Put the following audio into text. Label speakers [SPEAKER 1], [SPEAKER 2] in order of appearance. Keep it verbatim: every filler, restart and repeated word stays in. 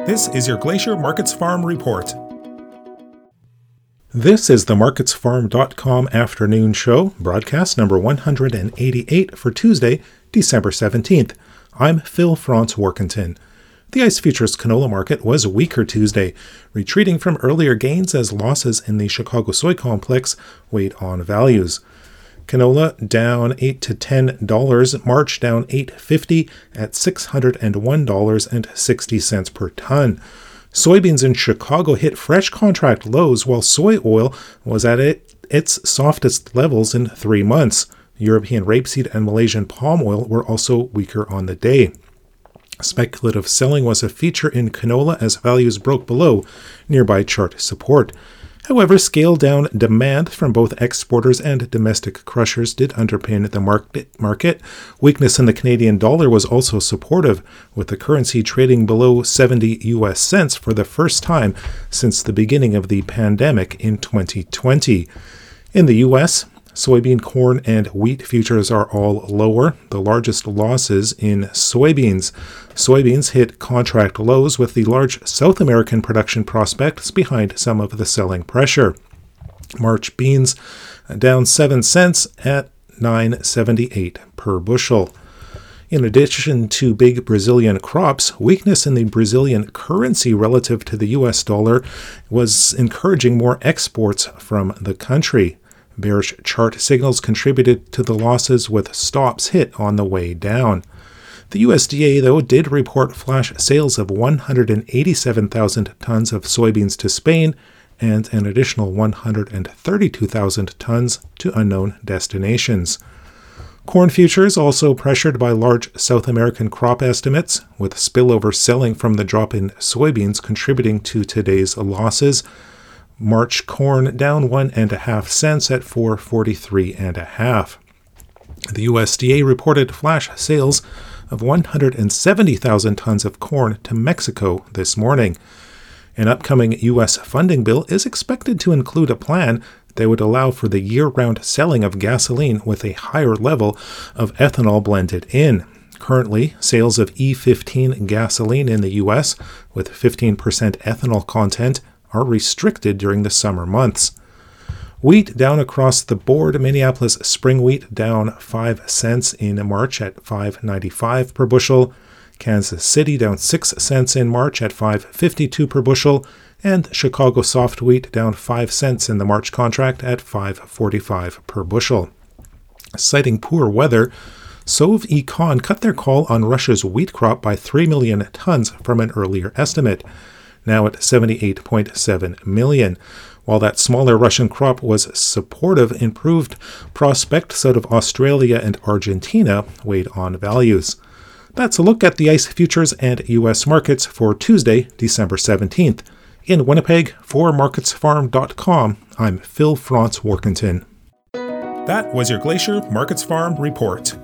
[SPEAKER 1] This is your Glacier Markets Farm Report. This is the markets farm dot com afternoon show, broadcast number one hundred eighty-eight for Tuesday, December seventeenth. I'm Phil Franz Workington. The ICE Futures canola market was weaker Tuesday, retreating from earlier gains as losses in the Chicago soy complex weighed on values. Canola down eight to ten dollars, March down eight fifty at six hundred one dollars and sixty cents per ton. Soybeans in Chicago hit fresh contract lows while soy oil was at it, its softest levels in three months. European rapeseed and Malaysian palm oil were also weaker on the day. Speculative selling was a feature in canola as values broke below nearby chart support. However, scaled-down demand from both exporters and domestic crushers did underpin the market. market. Weakness in the Canadian dollar was also supportive, with the currency trading below seventy U S cents for the first time since the beginning of the pandemic in twenty twenty. In the U S, soybean, corn, and wheat futures are all lower, the largest losses in soybeans. Soybeans hit contract lows with the large South American production prospects behind some of the selling pressure. March beans down seven cents at nine seventy-eight per bushel. In addition to big Brazilian crops, weakness in the Brazilian currency relative to the U S dollar was encouraging more exports from the country. Bearish chart signals contributed to the losses with stops hit on the way down. The U S D A, though, did report flash sales of one hundred eighty-seven thousand tons of soybeans to Spain and an additional one hundred thirty-two thousand tons to unknown destinations. Corn futures also pressured by large South American crop estimates, with spillover selling from the drop in soybeans contributing to today's losses. March corn down one and a half cents at four forty-three and a half. The U S D A reported flash sales of one hundred seventy thousand tons of corn to Mexico this morning. An upcoming U S funding bill is expected to include a plan that would allow for the year-round selling of gasoline with a higher level of ethanol blended in. Currently, sales of E fifteen gasoline in the U S with fifteen percent ethanol content are restricted during the summer months. Wheat down across the board. Minneapolis spring wheat down five cents in March at five ninety-five per bushel. Kansas City down six cents in March at five fifty-two per bushel. And Chicago soft wheat down five cents in the March contract at five forty-five per bushel. Citing poor weather, Sovecon cut their call on Russia's wheat crop by three million tons from an earlier estimate, now at seventy-eight point seven million. While that smaller Russian crop was supportive, improved prospects out of Australia and Argentina weighed on values. That's a look at the ICE futures and U S markets for Tuesday, December seventeenth. In Winnipeg, for markets farm dot com, I'm Phil Franz Workington. That was your Glacier Markets Farm Report.